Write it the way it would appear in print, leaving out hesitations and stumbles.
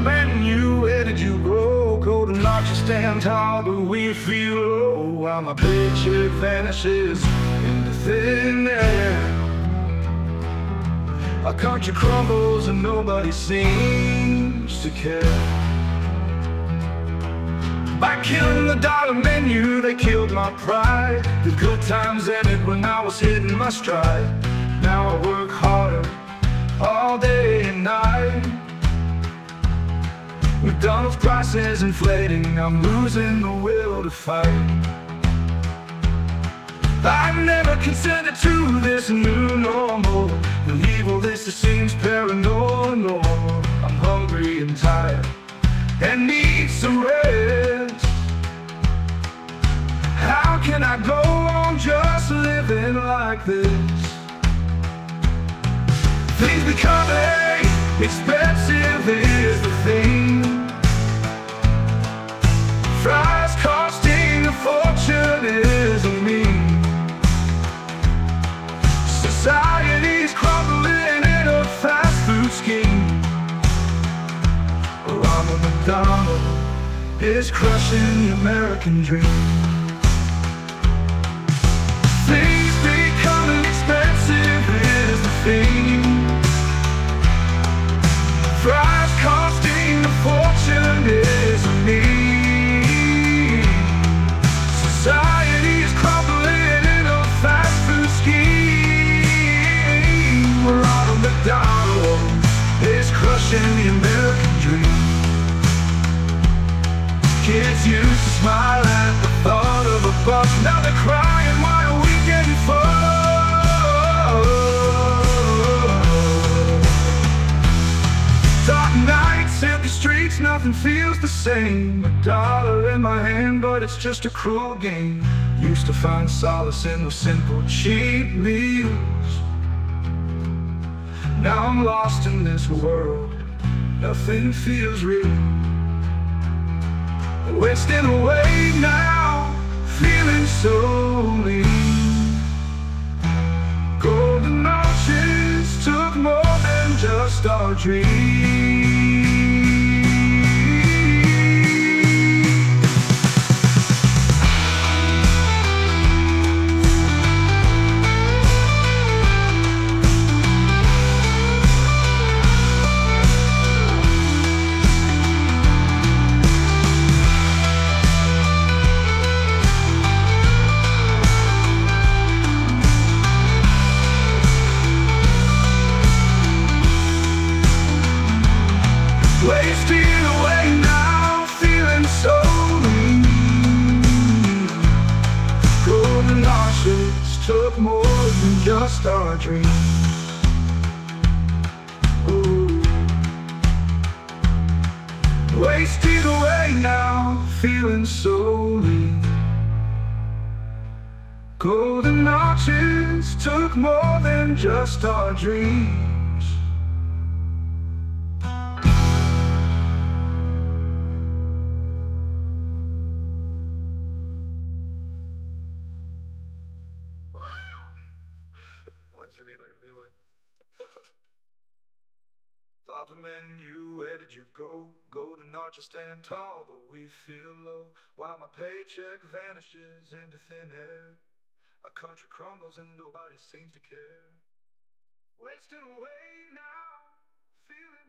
menu, where did you go? Golden arches stand tall, but we feel low while my paycheck vanishes into thin air. Our country crumbles and nobody seems to care. By killing the dollar menu, they killed my pride. The good times ended when I was hitting my stride. Now I work harder all day and night. McDonald's prices inflating, I'm losing the will to fight. I've never consented to this new normal. The evil, this seems paranormal. I'm hungry and tired and need some rest. How can I go on just living like this? Things becoming expensive is the thing. Fries costing a fortune is a meme. Society's crumbling in a fast food scheme. Ronald McDonald is crushing the American dream. Things becoming expensive is the thing. Fries costing a fortune is a meme. Society is crumbling in a fast food scheme. Ronald McDonald is crushing the American dream. Kids used to smile at the thought of a buck. Now they're crying, why are we getting fucked? Dark nights, empty streets, nothing feels the same. A dollar in my hand, but it's just a cruel game. Used to find solace in those simple, cheap meals. Now I'm lost in this world, nothing feels real. Wasting away now, feeling so lean. Golden arches took more than just our dreams. Wasting away now, feeling so lean. Golden arches took more than just our dreams. Ooh. Wasting away now, feeling so lean. Golden arches took more than just our dreams. Thought the menu, where did you go? Golden arches stand tall, but we feel low while my paycheck vanishes into thin air. Our country crumbles and nobody seems to care. Wasting away